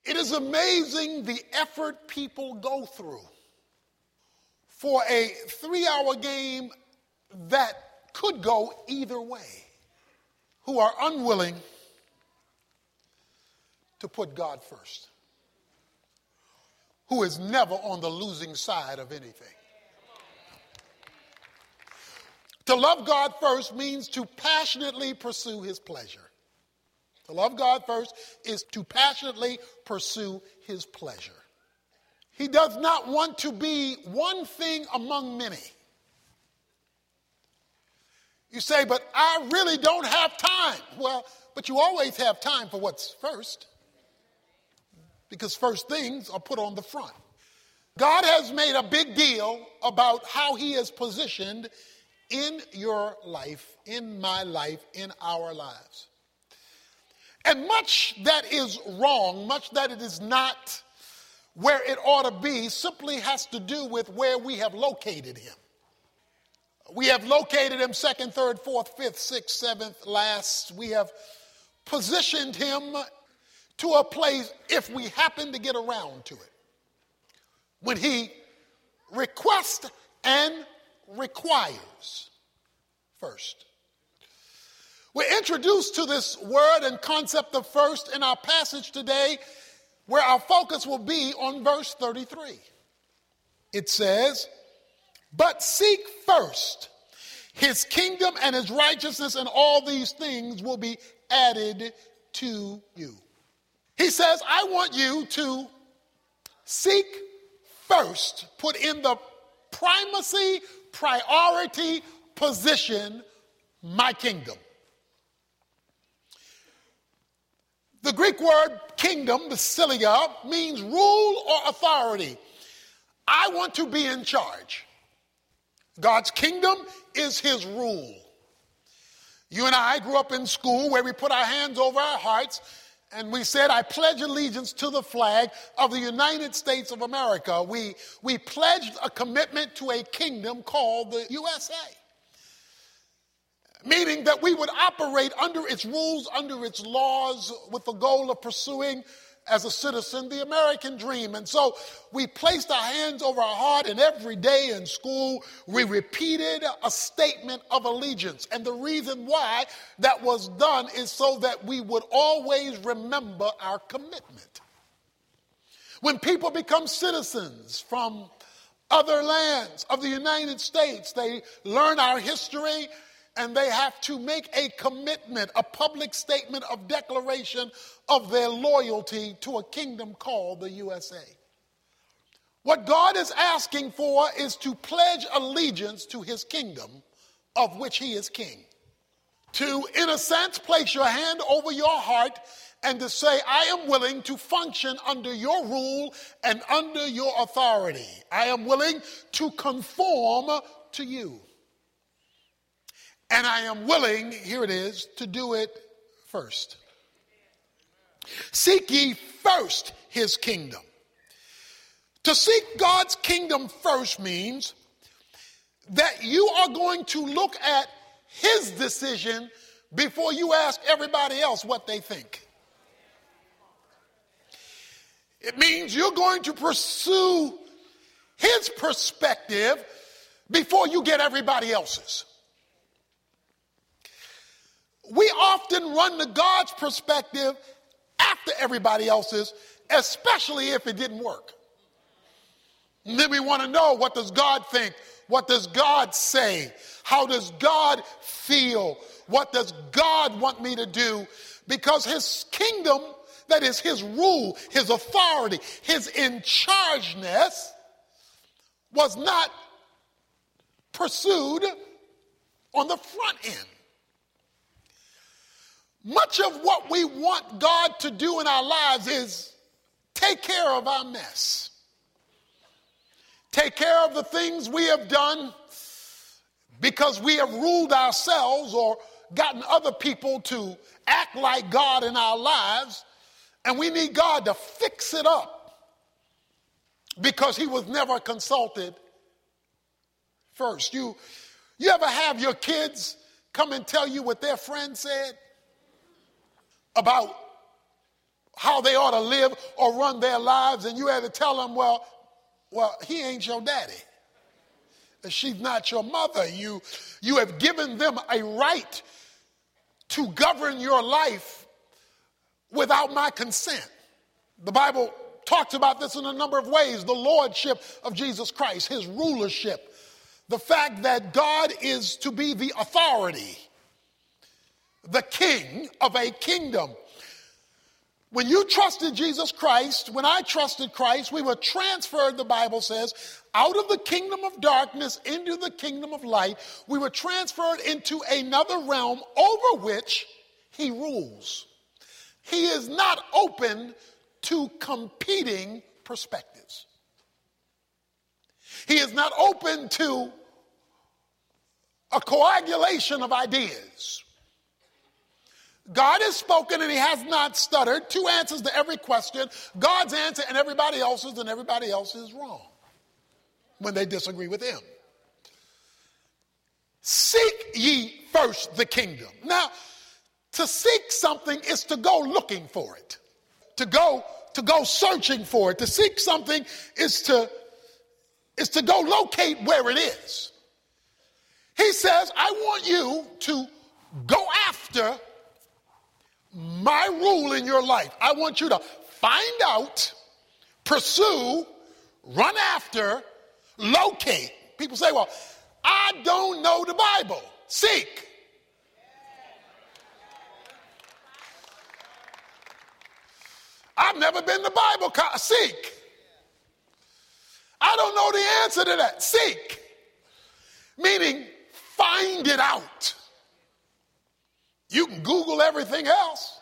It is amazing the effort people go through for a 3-hour game that could go either way, who are unwilling to put God first, who is never on the losing side of anything. To love God first means to passionately pursue his pleasure. To love God first is to passionately pursue his pleasure. He does not want to be one thing among many. You say, but I really don't have time. Well, but you always have time for what's first, because first things are put on the front. God has made a big deal about how he is positioned in your life, in my life, in our lives. And much that is wrong, much that it is not where it ought to be, simply has to do with where we have located him. We have located him second, third, fourth, fifth, sixth, seventh, last. We have positioned him to a place if we happen to get around to it, when he requests and requires first. We're introduced to this word and concept of first in our passage today, where our focus will be on verse 33. It says, but seek first his kingdom and his righteousness, and all these things will be added to you. He says, I want you to seek first, put in the primacy, priority position, my kingdom. The Greek word kingdom, basileia, means rule or authority. I want to be in charge. God's kingdom is his rule. You and I grew up in school where we put our hands over our hearts and we said, I pledge allegiance to the flag of the United States of America. We pledged a commitment to a kingdom called the USA. Meaning that we would operate under its rules, under its laws, with the goal of pursuing, as a citizen, the American dream. And so we placed our hands over our heart, and every day in school we repeated a statement of allegiance. And the reason why that was done is so that we would always remember our commitment. When people become citizens from other lands of the United States, they learn our history, and they have to make a commitment, a public statement of declaration of their loyalty to a kingdom called the USA. What God is asking for is to pledge allegiance to his kingdom, of which he is king. To, in a sense, place your hand over your heart and to say, I am willing to function under your rule and under your authority. I am willing to conform to you. And I am willing, here it is, to do it first. Seek ye first his kingdom. To seek God's kingdom first means that you are going to look at his decision before you ask everybody else what they think. It means you're going to pursue his perspective before you get everybody else's. We often run to God's perspective after everybody else's, especially if it didn't work. And then we want to know, what does God think? What does God say? How does God feel? What does God want me to do? Because his kingdom, that is his rule, his authority, his in-chargeness, was not pursued on the front end. Much of what we want God to do in our lives is take care of our mess. Take care of the things we have done because we have ruled ourselves or gotten other people to act like God in our lives, and we need God to fix it up because he was never consulted first. You ever have your kids come and tell you what their friend said about how they ought to live or run their lives, and you had to tell them, well, he ain't your daddy. She's not your mother. You have given them a right to govern your life without my consent. The Bible talks about this in a number of ways. The lordship of Jesus Christ, his rulership, the fact that God is to be the authority, the king of a kingdom. When you trusted Jesus Christ, when I trusted Christ, we were transferred, the Bible says, out of the kingdom of darkness into the kingdom of light. We were transferred into another realm over which he rules. He is not open to competing perspectives. He is not open to a coagulation of ideas. God has spoken and he has not stuttered. Two answers to every question. God's answer and everybody else's is wrong when they disagree with him. Seek ye first the kingdom. Now, to seek something is to go looking for it. To go searching for it. To seek something is to go locate where it is. He says, I want you to go after my rule in your life. I want you to find out, pursue, run after, locate. People say, well, I don't know the Bible. Seek. I've never been to Bible college. Seek. I don't know the answer to that. Seek. Meaning, find it out. You can Google everything else.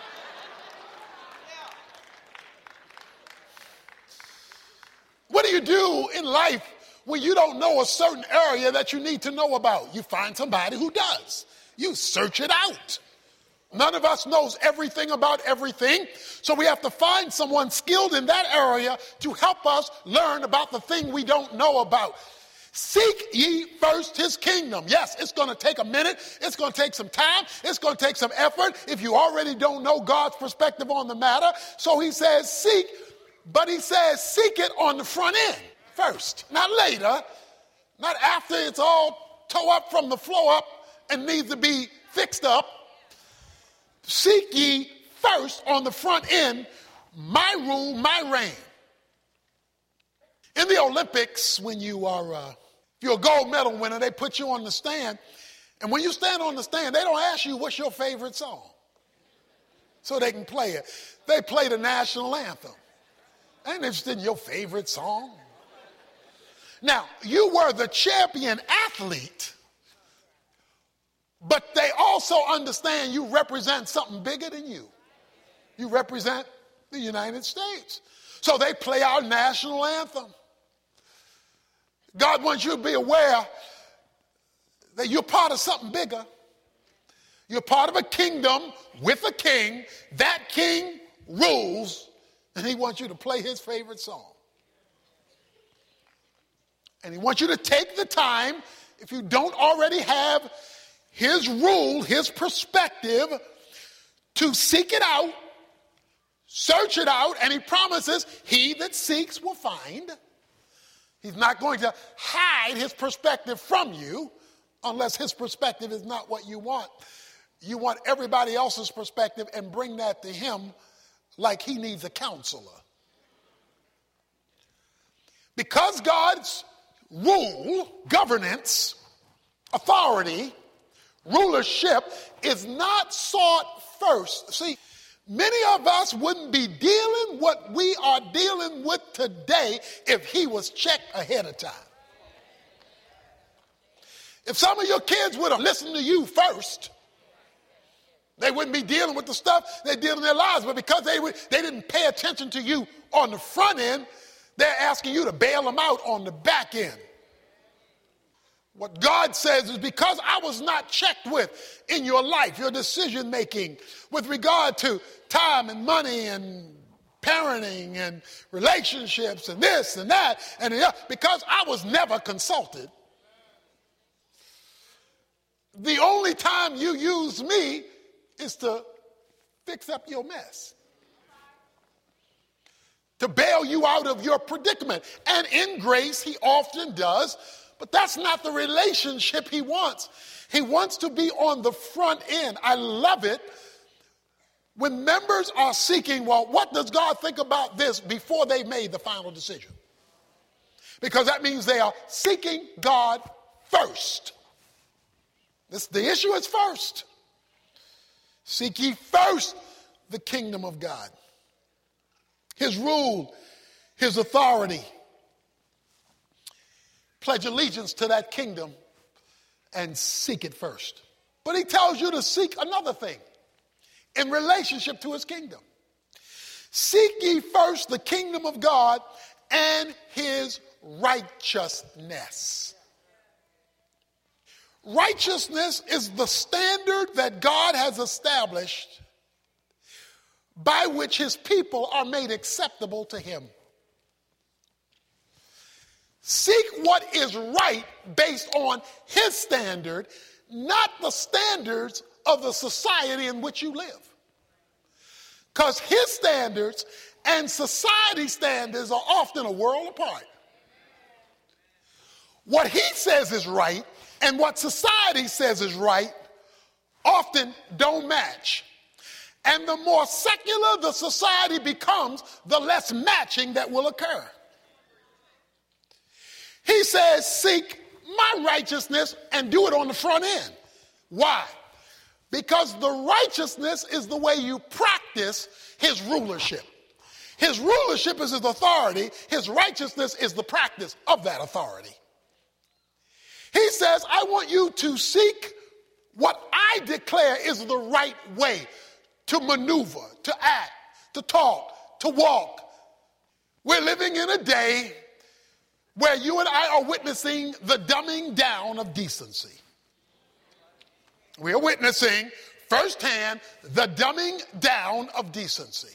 What do you do in life when you don't know a certain area that you need to know about? You find somebody who does. You search it out. None of us knows everything about everything, so we have to find someone skilled in that area to help us learn about the thing we don't know about. Seek ye first his kingdom. Yes, it's going to take a minute. It's going to take some time. It's going to take some effort if you already don't know God's perspective on the matter. So he says seek, but he says seek it on the front end first, not later, not after it's all tore up from the floor up and needs to be fixed up. Seek ye first on the front end my rule, my reign. In the Olympics, when you are, if you're a gold medal winner, they put you on the stand. And when you stand on the stand, they don't ask you what's your favorite song so they can play it. They play the national anthem. They ain't interested in your favorite song. Now, you were the champion athlete, but they also understand you represent something bigger than you. You represent the United States. So they play our national anthem. God wants you to be aware that you're part of something bigger. You're part of a kingdom with a king. That king rules, and he wants you to play his favorite song. And he wants you to take the time, if you don't already have his rule, his perspective, to seek it out, search it out, and he promises he that seeks will find. He's not going to hide his perspective from you unless his perspective is not what you want. You want everybody else's perspective and bring that to him like he needs a counselor. Because God's rule, governance, authority, rulership is not sought first. See, many of us wouldn't be dealing what we are dealing with today if he was checked ahead of time. If some of your kids would have listened to you first, they wouldn't be dealing with the stuff they deal in their lives. But because they didn't pay attention to you on the front end, they're asking you to bail them out on the back end. What God says is because I was not checked with in your life, your decision making with regard to time and money and parenting and relationships and this and that, and because I was never consulted, the only time you use me is to fix up your mess. you out of your predicament. And in grace, he often does, but that's not the relationship he wants. He wants to be on the front end. I love it when members are seeking, well, what does God think about this before they made the final decision? Because that means they are seeking God first. The issue is first. Seek ye first the kingdom of God, his rule, his authority. Pledge allegiance to that kingdom and seek it first. But he tells you to seek another thing in relationship to his kingdom. Seek ye first the kingdom of God and his righteousness. Righteousness is the standard that God has established by which his people are made acceptable to him. Seek what is right based on his standard, not the standards of the society in which you live. Because his standards and society standards are often a world apart. What he says is right and what society says is right often don't match. And the more secular the society becomes, the less matching that will occur. He says, seek my righteousness and do it on the front end. Why? Because the righteousness is the way you practice his rulership. His rulership is his authority. His righteousness is the practice of that authority. He says, I want you to seek what I declare is the right way to maneuver, to act, to talk, to walk. We're living in a day where you and I are witnessing the dumbing down of decency. We are witnessing firsthand the dumbing down of decency.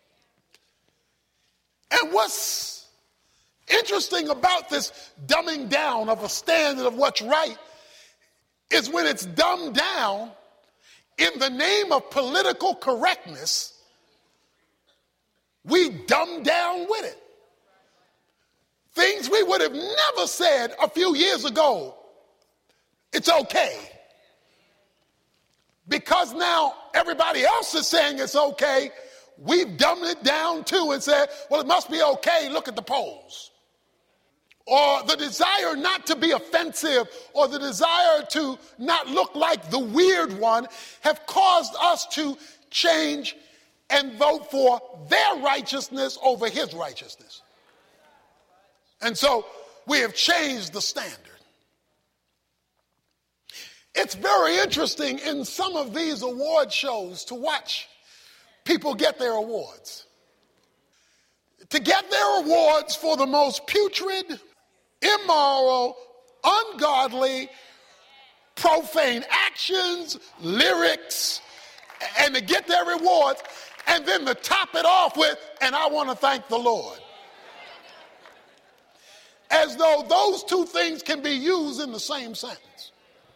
And what's interesting about this dumbing down of a standard of what's right is when it's dumbed down in the name of political correctness, we dumb down with it. Things we would have never said a few years ago, it's okay. Because now everybody else is saying it's okay, we've dumbed it down too and said, well, it must be okay, look at the polls. Or the desire not to be offensive or the desire to not look like the weird one have caused us to change and vote for their righteousness over his righteousness. And so we have changed the standard. It's very interesting in some of these award shows to watch people get their awards. To get their awards for the most putrid, immoral, ungodly, profane actions, lyrics, and to get their rewards, and then to top it off with, and I want to thank the Lord. As though those two things can be used in the same sentence.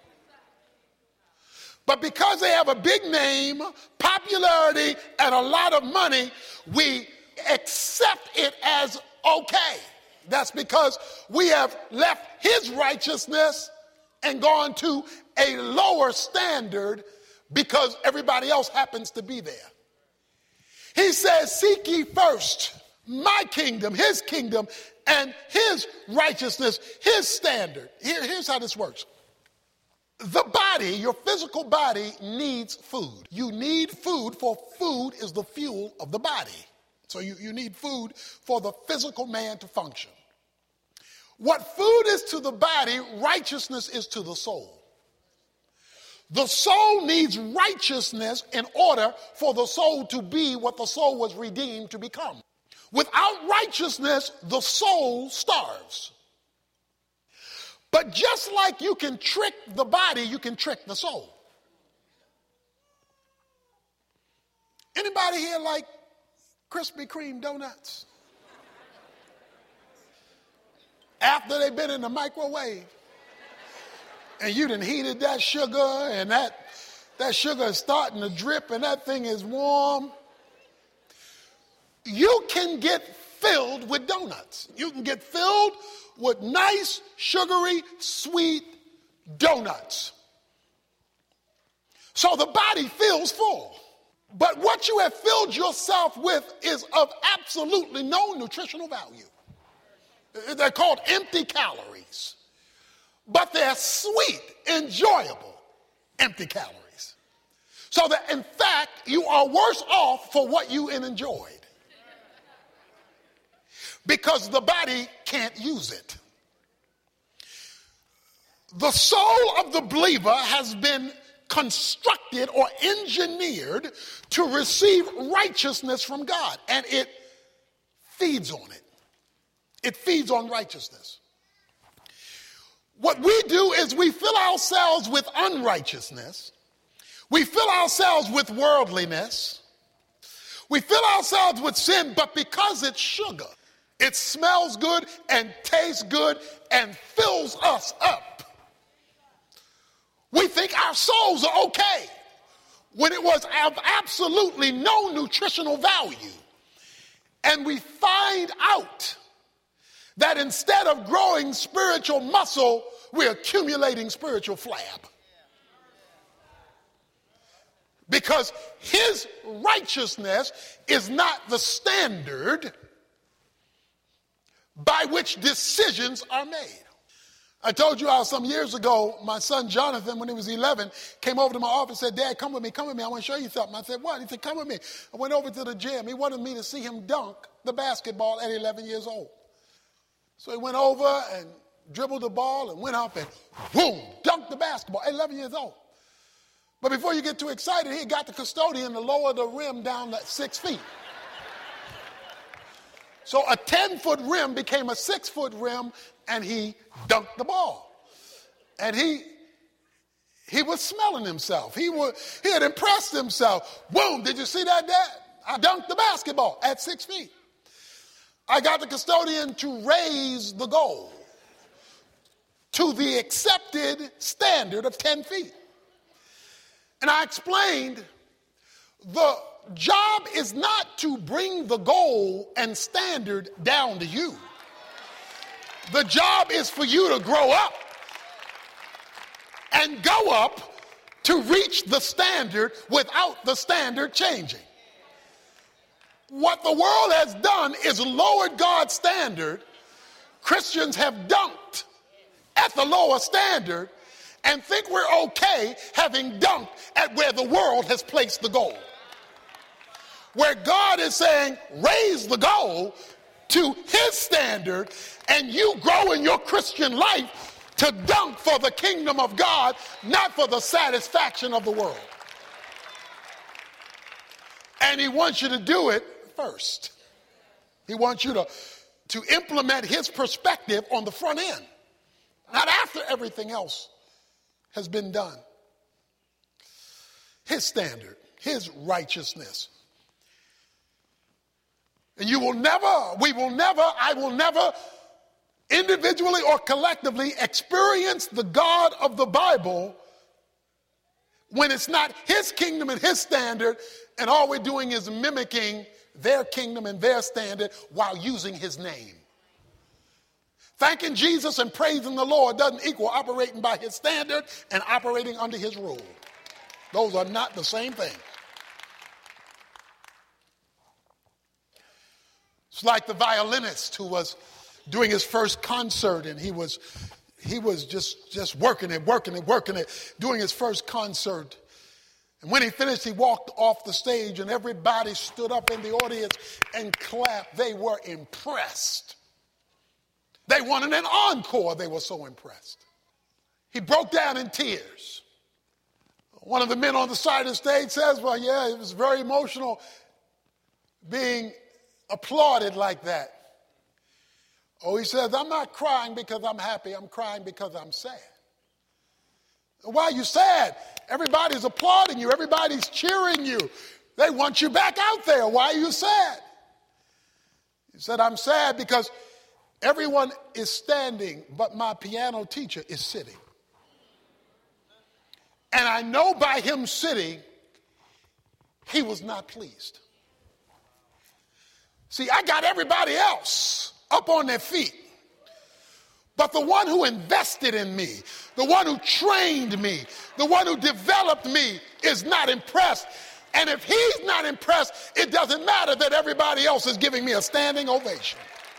But because they have a big name, popularity, and a lot of money, we accept it as okay. That's because we have left his righteousness and gone to a lower standard because everybody else happens to be there. He says, seek ye first my kingdom, his kingdom, and his righteousness, his standard. Here's how this works. The body, your physical body, needs food. You need food, for food is the fuel of the body. So you need food for the physical man to function. What food is to the body, righteousness is to the soul. The soul needs righteousness in order for the soul to be what the soul was redeemed to become. Without righteousness, the soul starves. But just like you can trick the body, you can trick the soul. Anybody here like Krispy Kreme donuts? After they've been in the microwave and you done heated that sugar and that sugar is starting to drip and that thing is warm. You can get filled with donuts. You can get filled with nice, sugary, sweet donuts. So the body feels full. But what you have filled yourself with is of absolutely no nutritional value. They're called empty calories. But they're sweet, enjoyable, empty calories. So that in fact, you are worse off for what you enjoyed. Because the body can't use it. The soul of the believer has been constructed or engineered to receive righteousness from God, and it feeds on it. It feeds on righteousness. What we do is we fill ourselves with unrighteousness. We fill ourselves with worldliness. We fill ourselves with sin, but because it's sugar, it smells good and tastes good and fills us up. We think our souls are okay when it was of absolutely no nutritional value. And we find out that instead of growing spiritual muscle, we're accumulating spiritual flab. Because his righteousness is not the standard by which decisions are made. I told you how some years ago, my son Jonathan, when he was 11, came over to my office and said, Dad, come with me, I want to show you something. I said, what? He said, come with me. I went over to the gym. He wanted me to see him dunk the basketball at 11 years old. So he went over and dribbled the ball and went up and boom, dunked the basketball at 11 years old. But before you get too excited, he got the custodian to lower the rim down to 6 feet. So a 10-foot rim became a 6-foot rim, and he dunked the ball. And he was smelling himself. He had impressed himself. Boom, did you see that, Dad? I dunked the basketball at 6 feet. I got the custodian to raise the goal to the accepted standard of 10 feet. And I explained the job is not to bring the goal and standard down to you. The job is for you to grow up and go up to reach the standard without the standard changing. What the world has done is lowered God's standard. Christians have dunked at the lower standard and think we're okay having dunked at where the world has placed the goal. Where God is saying, raise the goal to his standard, and you grow in your Christian life to dunk for the kingdom of God, not for the satisfaction of the world. And he wants you to do it first. He wants you to implement his perspective on the front end, not after everything else has been done. His standard, his righteousness. And I will never individually or collectively experience the God of the Bible when it's not his kingdom and his standard, and all we're doing is mimicking their kingdom and their standard while using his name. Thanking Jesus and praising the Lord doesn't equal operating by his standard and operating under his rule. Those are not the same thing. It's like the violinist who was doing his first concert, and he was just working it, doing his first concert. And when he finished, he walked off the stage, and everybody stood up in the audience and clapped. They were impressed. They wanted an encore. They were so impressed. He broke down in tears. One of the men on the side of the stage says, well, yeah, it was very emotional being applauded like that. Oh, he says, I'm not crying because I'm happy. I'm crying because I'm sad. Why are you sad? Everybody's applauding you. Everybody's cheering you. They want you back out there. Why are you sad? He said, I'm sad because everyone is standing, but my piano teacher is sitting. And I know by him sitting, he was not pleased. See, I got everybody else up on their feet. But the one who invested in me, the one who trained me, the one who developed me is not impressed. And if he's not impressed, it doesn't matter that everybody else is giving me a standing ovation.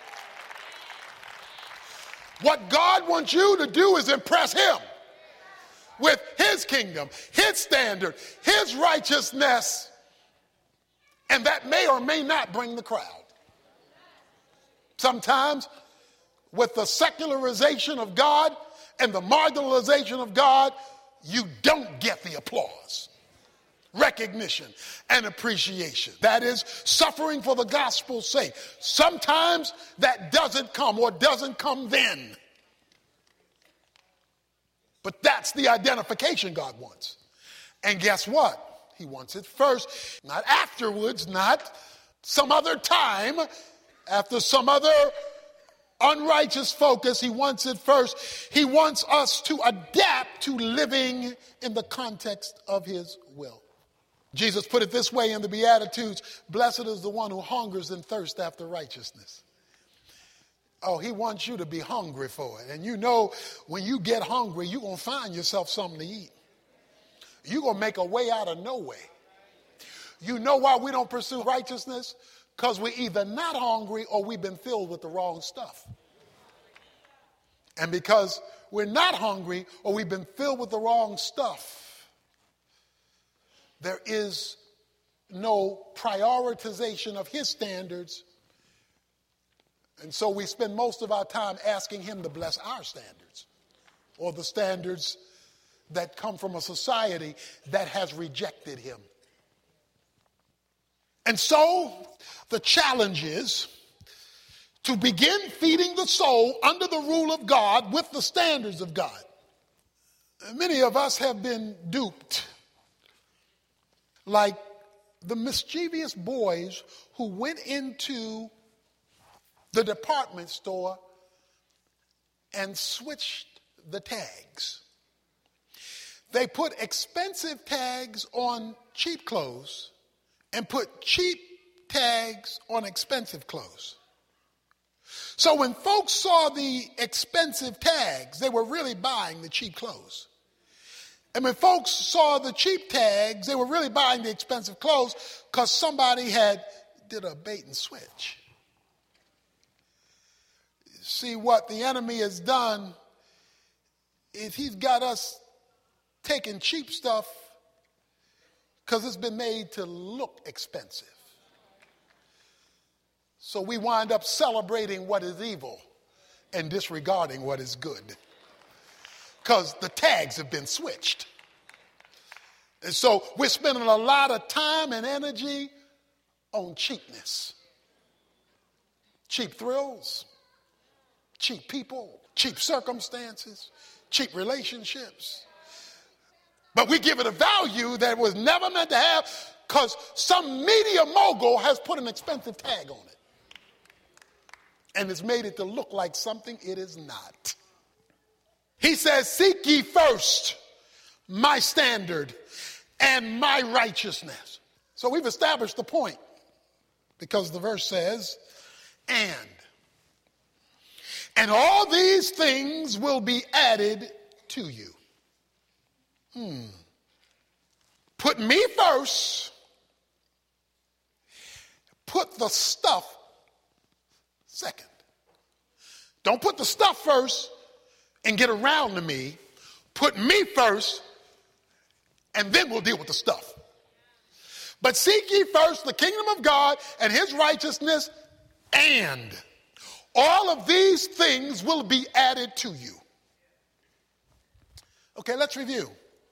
What God wants you to do is impress him with his kingdom, his standard, his righteousness. And that may or may not bring the crowd. Sometimes with the secularization of God and the marginalization of God, you don't get the applause, recognition, and appreciation. That is suffering for the gospel's sake. Sometimes that doesn't come or doesn't come then. But that's the identification God wants. And guess what? He wants it first, not afterwards, not some other time, after some other unrighteous focus. He wants it first. He wants us to adapt to living in the context of his will. Jesus put it this way in the Beatitudes: blessed is the one who hungers and thirsts after righteousness. Oh, he wants you to be hungry for it. And you know, when you get hungry, you're going to find yourself something to eat. You're going to make a way out of no way. You know why we don't pursue righteousness? Because we're either not hungry or we've been filled with the wrong stuff. And because we're not hungry or we've been filled with the wrong stuff, there is no prioritization of his standards. And so we spend most of our time asking him to bless our standards, or the standards that come from a society that has rejected him. And so the challenge is to begin feeding the soul under the rule of God with the standards of God. Many of us have been duped, like the mischievous boys who went into the department store and switched the tags. They put expensive tags on cheap clothes and put cheap tags on expensive clothes. So when folks saw the expensive tags, they were really buying the cheap clothes. And when folks saw the cheap tags, they were really buying the expensive clothes because somebody had did a bait and switch. See, what the enemy has done is he's got us taking cheap stuff because it's been made to look expensive. So we wind up celebrating what is evil and disregarding what is good because the tags have been switched. And so we're spending a lot of time and energy on cheapness. Cheap thrills, cheap people, cheap circumstances, cheap relationships. But we give it a value that it was never meant to have because some media mogul has put an expensive tag on it. And it's made it to look like something it is not. He says, seek ye first my standard and my righteousness. So we've established the point because the verse says, and all these things will be added to you. Put me first. Put the stuff second. Don't put the stuff first and get around to me. Put me first, and then we'll deal with the stuff. But seek ye first the kingdom of God and his righteousness, and all of these things will be added to you. Okay, let's review.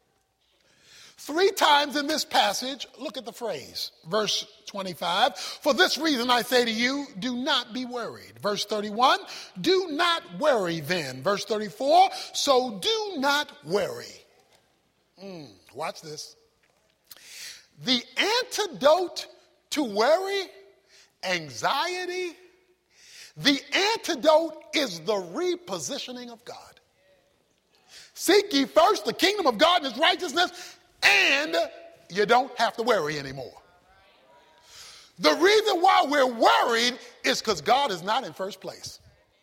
3 times in this passage, look at the phrase. Verse 25, for this reason I say to you, do not be worried. Verse 31, do not worry then. Verse 34, so do not worry. Watch this. The antidote to worry, anxiety, the antidote is the repositioning of God. Seek ye first the kingdom of God and his righteousness, and you don't have to worry anymore. The reason why we're worried is because God is not in first place.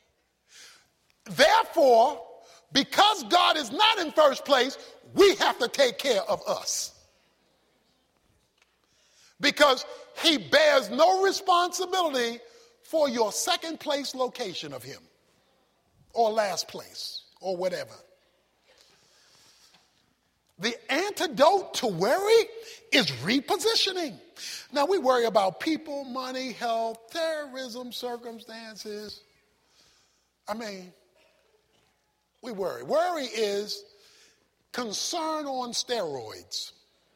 Therefore, because God is not in first place, we have to take care of us. Because he bears no responsibility for your second place location of him, or last place, or whatever. The antidote to worry is repositioning. Now, we worry about people, money, health, terrorism, circumstances. We worry. Worry is concern on steroids.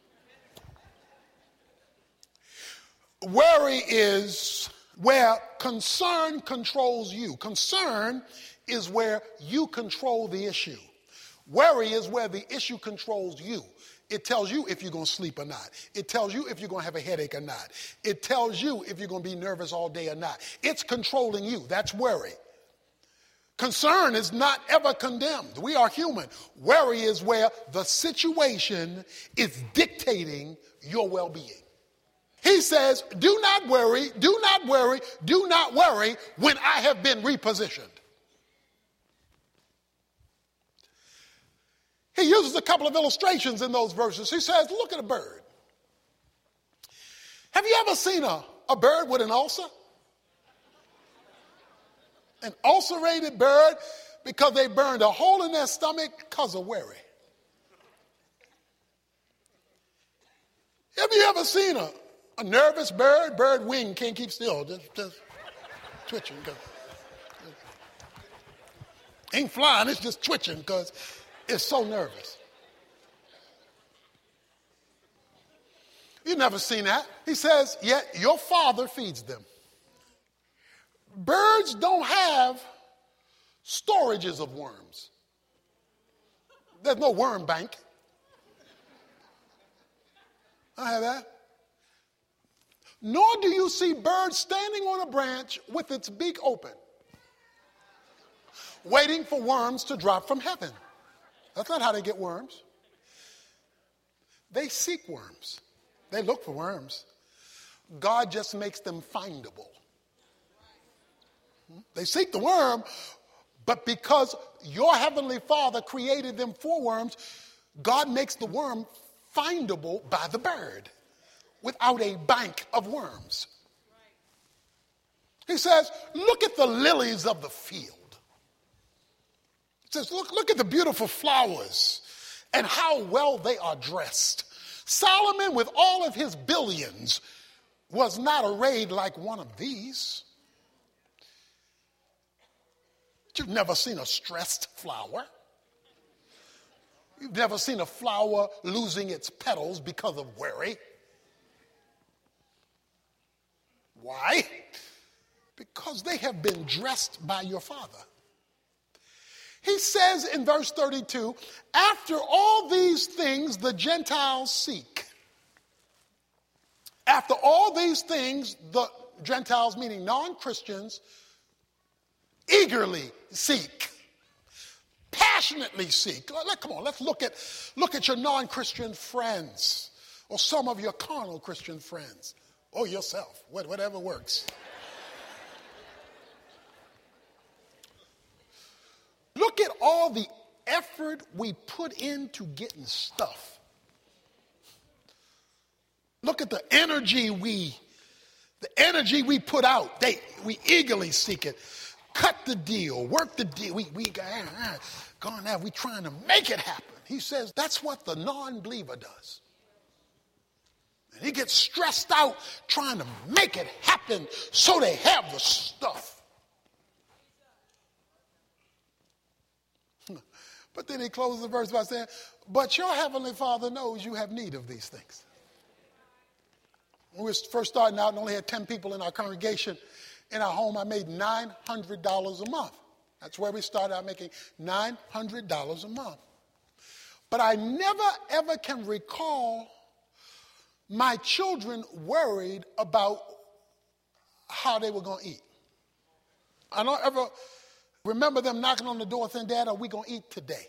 Worry is where concern controls you. Concern is where you control the issue. Worry is where the issue controls you. It tells you if you're going to sleep or not. It tells you if you're going to have a headache or not. It tells you if you're going to be nervous all day or not. It's controlling you. That's worry. Concern is not ever condemned. We are human. Worry is where the situation is dictating your well-being. He says, do not worry, do not worry, do not worry when I have been repositioned. He uses a couple of illustrations in those verses. He says, look at a bird. Have you ever seen a bird with an ulcer? An ulcerated bird because they burned a hole in their stomach because of worry. Have you ever seen a nervous bird wing can't keep still, just twitching. Ain't flying, it's just twitching because it's so nervous. You've never seen that. He says, yet your Father feeds them. Birds don't have storages of worms. There's no worm bank. I have that. Nor do you see birds standing on a branch with its beak open, waiting for worms to drop from heaven. That's not how they get worms. They seek worms. They look for worms. God just makes them findable. They seek the worm, but because your heavenly Father created them for worms, God makes the worm findable by the bird without a bank of worms. He says, look at the lilies of the field. He says, look at the beautiful flowers and how well they are dressed. Solomon, with all of his billions, was not arrayed like one of these. You've never seen a stressed flower. You've never seen a flower losing its petals because of worry. Why? Because they have been dressed by your Father. He says in verse 32, after all these things the Gentiles seek. After all these things, the Gentiles, meaning non-Christians, eagerly seek, passionately seek. Come on, let's look at your non-Christian friends or some of your carnal Christian friends or yourself, whatever works. Look at all the effort we put into getting stuff. Look at the energy we put out. We eagerly seek it. Cut the deal, work the deal. We going out, we trying to make it happen. He says that's what the non-believer does. And he gets stressed out trying to make it happen so they have the stuff. But then he closes the verse by saying, but your heavenly Father knows you have need of these things. When we were first starting out and only had 10 people in our congregation, in our home, I made $900 a month. That's where we started out, making $900 a month. But I never, ever can recall my children worried about how they were going to eat. I don't ever remember them knocking on the door saying, Dad, are we going to eat today?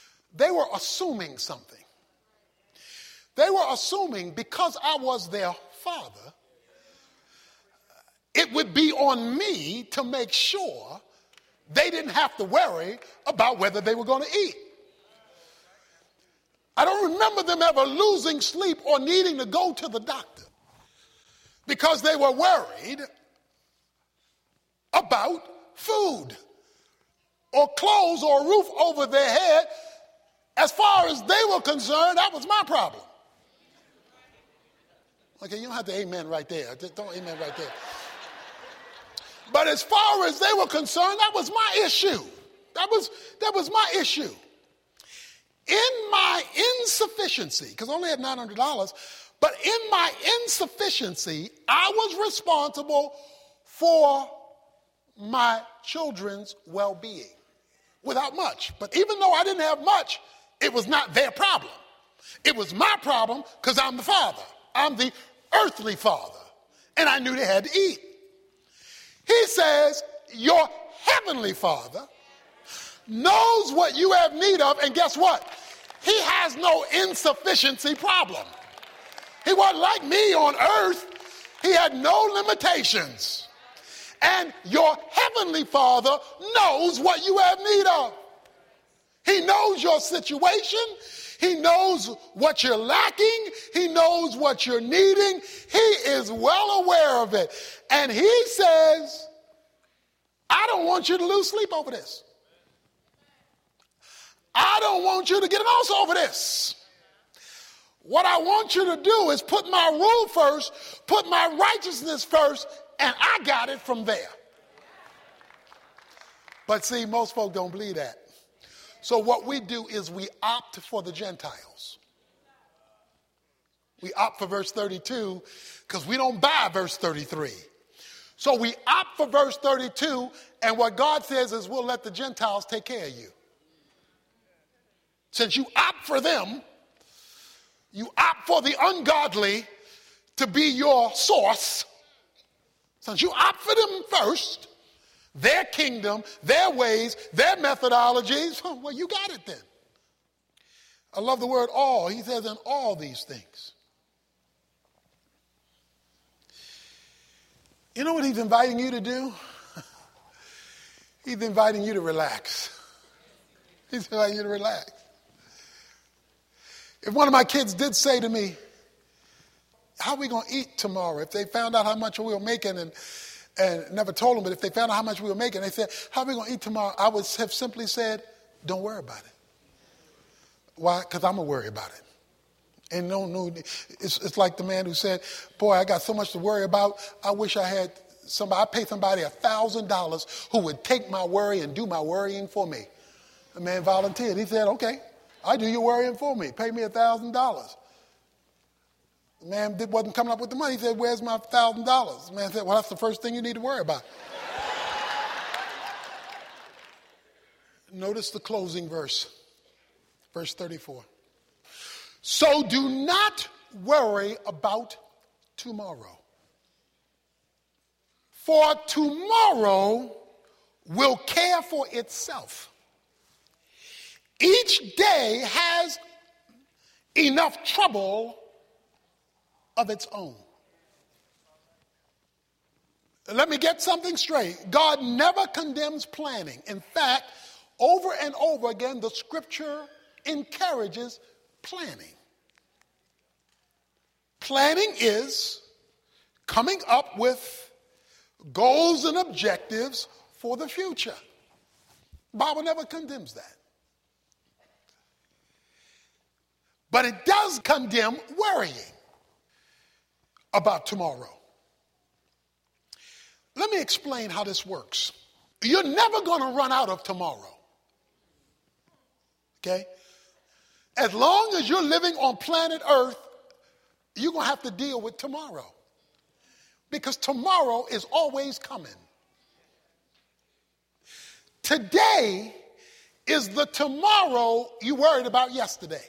They were assuming something. They were assuming because I was their father, it would be on me to make sure they didn't have to worry about whether they were going to eat. I don't remember them ever losing sleep or needing to go to the doctor because they were worried about food or clothes or a roof over their head. As far as they were concerned, that was my problem. Okay, you don't have to amen right there. Just don't amen right there. But as far as they were concerned, that was my issue. That was my issue. In my insufficiency, because I only had $900, but in my insufficiency, I was responsible for my children's well-being without much. But even though I didn't have much, it was not their problem. It was my problem because I'm the father. I'm the earthly father. And I knew they had to eat. He says, your heavenly father knows what you have need of, and guess what? He has no insufficiency problem. He wasn't like me on earth. He had no limitations. And your heavenly father knows what you have need of. He knows your situation. He knows what you're lacking. He knows what you're needing. He is well aware of it. And he says, I don't want you to lose sleep over this. I don't want you to get an ulcer over this. What I want you to do is put my rule first, put my righteousness first, and I got it from there. But see, most folk don't believe that. So what we do is we opt for the Gentiles. We opt for verse 32 because we don't buy verse 33. So we opt for verse 32, and what God says is we'll let the Gentiles take care of you. Since you opt for them, you opt for the ungodly to be your source. Since you opt for them first, their kingdom, their ways, their methodologies, well, you got it then. I love the word all. He says in all these things. You know what he's inviting you to do? He's inviting you to relax. He's inviting you to relax. If one of my kids did say to me, how are we going to eat tomorrow? If they found out how much we were making and never told them, but if they found out how much we were making, they said, how are we going to eat tomorrow? I would have simply said, don't worry about it. Why? Because I'm going to worry about it. And no, it's like the man who said, boy, I got so much to worry about. I wish I had somebody, I'd pay somebody $1,000 who would take my worry and do my worrying for me. The man volunteered. He said, okay, I do your worrying for me. Pay me $1,000. The man wasn't coming up with the money. He said, where's my $1,000? The man said, well, that's the first thing you need to worry about. Notice the closing verse, verse 34. So do not worry about tomorrow. For tomorrow will care for itself. Each day has enough trouble of its own. Let me get something straight. God never condemns planning. In fact, over and over again, the scripture encourages planning. Planning is coming up with goals and objectives for the future. The Bible never condemns that. But it does condemn worrying about tomorrow. Let me explain how this works. You're never going to run out of tomorrow. Okay? As long as you're living on planet Earth, you're going to have to deal with tomorrow. Because tomorrow is always coming. Today is the tomorrow you worried about yesterday.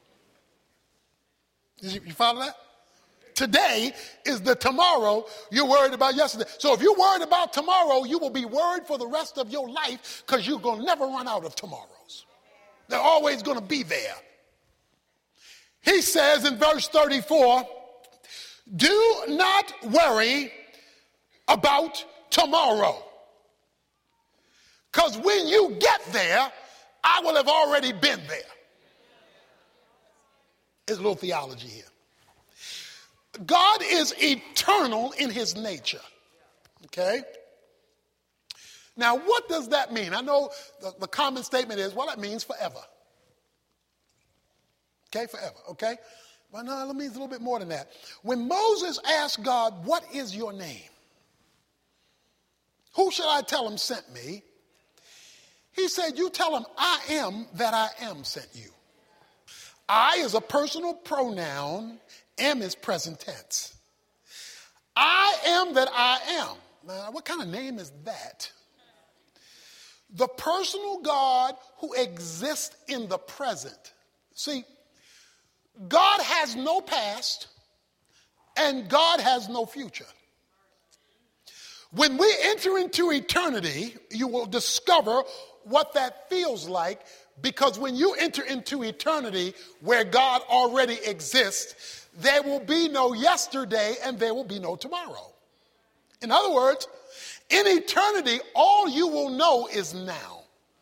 You follow that? Today is the tomorrow you're worried about yesterday. So if you're worried about tomorrow, you will be worried for the rest of your life because you're going to never run out of tomorrows. They're always going to be there. He says in verse 34, Do not worry about tomorrow. Because when you get there, I will have already been there. There's a little theology here. God is eternal in his nature. Okay? Now, what does that mean? I know the common statement is, well, that means forever. Okay, forever, okay? Well, no, it means a little bit more than that. When Moses asked God, what is your name? Who should I tell him sent me? He said, you tell him, I am that I am sent you. I is a personal pronoun, am is present tense. I am that I am. Now, what kind of name is that? The personal God who exists in the present. See, God has no past and God has no future. When we enter into eternity, you will discover what that feels like, because when you enter into eternity where God already exists, there will be no yesterday and there will be no tomorrow. In other words, in eternity, all you will know is now,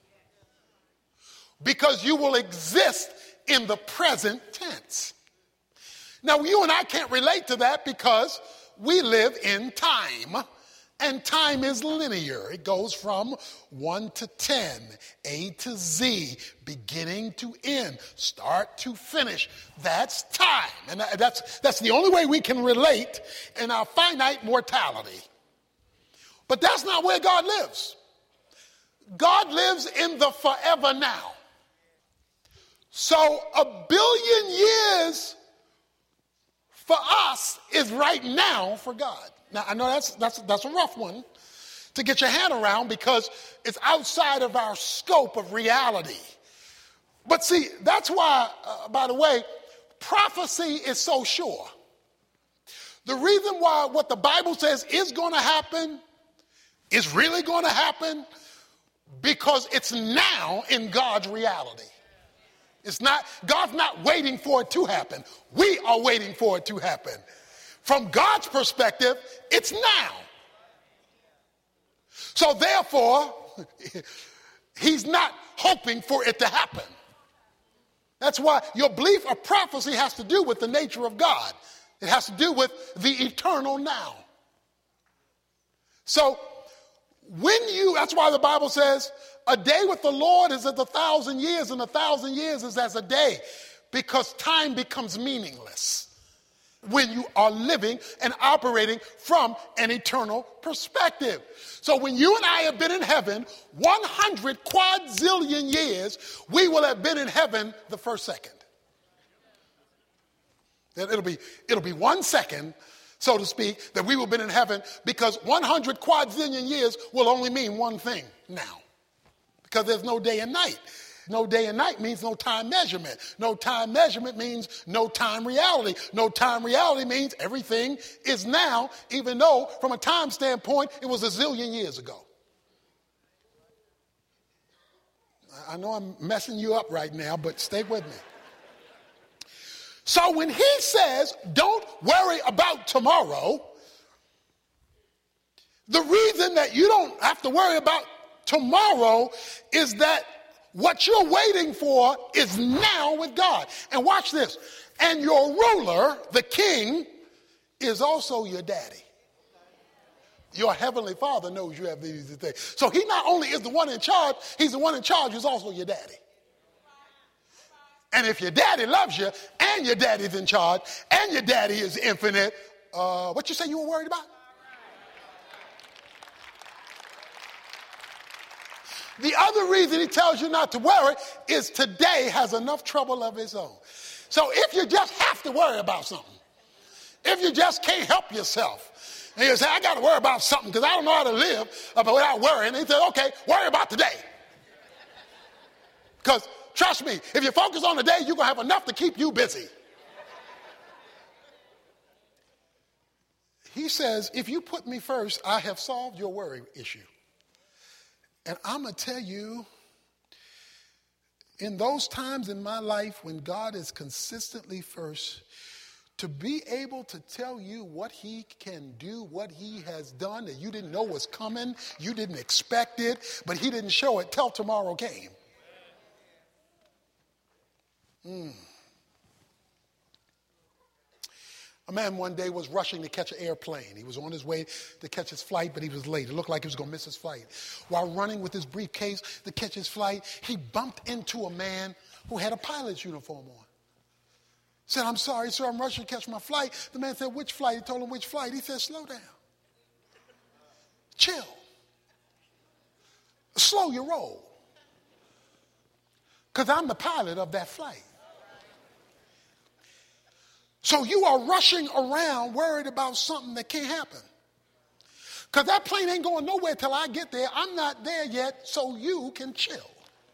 because you will exist in the present tense. Now, you and I can't relate to that because we live in time, and time is linear. It goes from 1 to 10, A to Z, beginning to end, start to finish. That's time, and that's the only way we can relate in our finite mortality. But that's not where God lives. God lives in the forever now. So 1 billion years for us is right now for God. Now, I know that's a rough one to get your hand around because it's outside of our scope of reality. But see, that's why, by the way, prophecy is so sure. The reason why what the Bible says is going to happen is really going to happen because it's now in God's reality. It's not, God's not waiting for it to happen. We are waiting for it to happen. From God's perspective, it's now. So therefore, he's not hoping for it to happen. That's why your belief of prophecy has to do with the nature of God. It has to do with the eternal now. So that's why the Bible says, a day with the Lord is as 1,000 years, and 1,000 years is as a day, because time becomes meaningless when you are living and operating from an eternal perspective. So when you and I have been in heaven 100 quadrillion years, we will have been in heaven the first second. It'll be 1 second, so to speak, that we will have been in heaven, because 100 quadrillion years will only mean one thing now. Because there's no day and night. No day and night means no time measurement. No time measurement means no time reality. No time reality means everything is now, even though from a time standpoint, it was a zillion years ago. I know I'm messing you up right now, but stay with me. So when he says, don't worry about tomorrow, the reason that you don't have to worry about tomorrow is that what you're waiting for is now with God. And watch this. And your ruler, the king, is also your daddy. Your heavenly father knows you have these things. So he not only is the one in charge, he's the one in charge who's also your daddy. And if your daddy loves you, and your daddy's in charge, and your daddy is infinite, what you say you were worried about? The other reason he tells you not to worry is today has enough trouble of its own. So if you just have to worry about something, if you just can't help yourself, and you say, I got to worry about something because I don't know how to live without worrying, and he says, okay, worry about today. Because trust me, if you focus on the day, you're going to have enough to keep you busy. He says, if you put me first, I have solved your worry issue. And I'm going to tell you, in those times in my life when God is consistently first, to be able to tell you what he can do, what he has done that you didn't know was coming, you didn't expect it, but he didn't show it till tomorrow came. A man one day was rushing to catch an airplane. He was on his way to catch his flight, but he was late. It looked like he was going to miss his flight. While running with his briefcase to catch his flight, he bumped into a man who had a pilot's uniform on. Said, "I'm sorry, sir, I'm rushing to catch my flight." The man said, "Which flight?" He told him which flight. He said, "Slow down. Chill. Slow your roll. Because I'm the pilot of that flight." So you are rushing around worried about something that can't happen. Because that plane ain't going nowhere till I get there. I'm not there yet, so you can chill.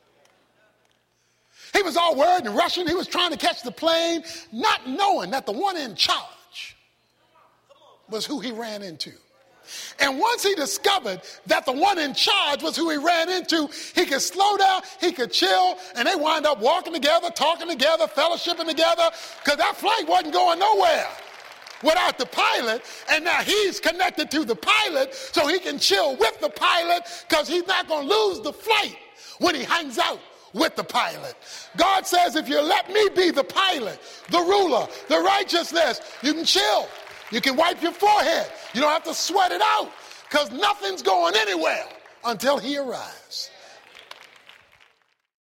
He was all worried and rushing. He was trying to catch the plane, not knowing that the one in charge was who he ran into. And once he discovered that the one in charge was who he ran into, he could slow down, he could chill, and they wind up walking together, talking together, fellowshipping together, because that flight wasn't going nowhere without the pilot. And now he's connected to the pilot, so he can chill with the pilot, because he's not going to lose the flight when he hangs out with the pilot. God says, if you let me be the pilot, the ruler, the righteousness, you can chill. You can wipe your forehead. You don't have to sweat it out, because nothing's going anywhere until he arrives.